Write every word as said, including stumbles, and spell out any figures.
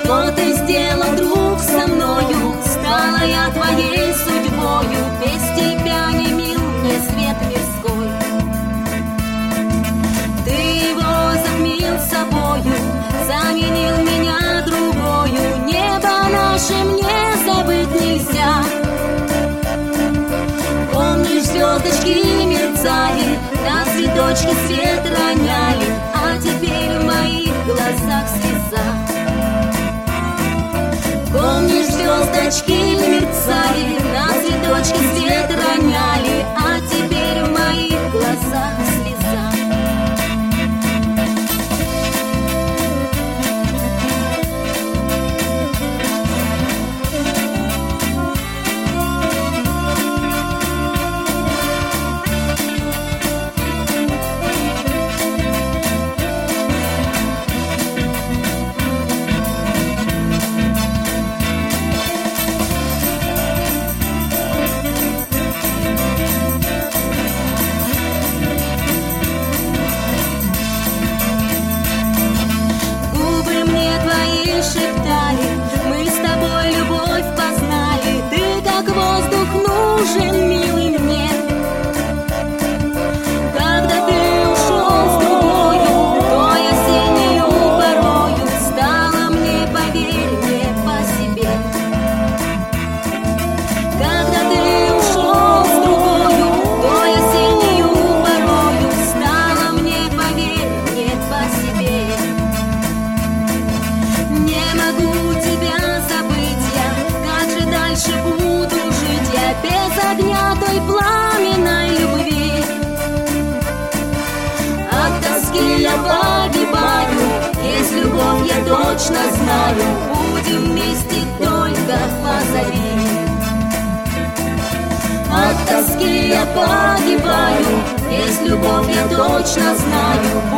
что ты сделал, друг, со мною. Стала я твоей судьбою, без тебя не мил мне свет мирской. Ты его затмил собою, заменил меня другою. Небо наше мне забыть нельзя. Помнишь, звездочки мерцали, на цветочки свет роняли, а теперь в моих глазах слеза. Помнишь, звездочки мерцали, на цветочки свет роняли, а теперь в моих глазах слеза. Мы с тобой любовь познали, ты как воздух нужен, милый мне. Когда ты ушел с другою, той осеннею порою, стало мне, поверь мне, по себе. Когда ты ушел с другою, той осеннею порою, стало мне, поверь мне, по себе. Не могу тебя забыть я, как же дальше буду жить я без огня той пламенной любви? От тоски я погибаю, есть любовь, я точно знаю, будем вместе только позови. От тоски я погибаю, есть любовь, я точно знаю,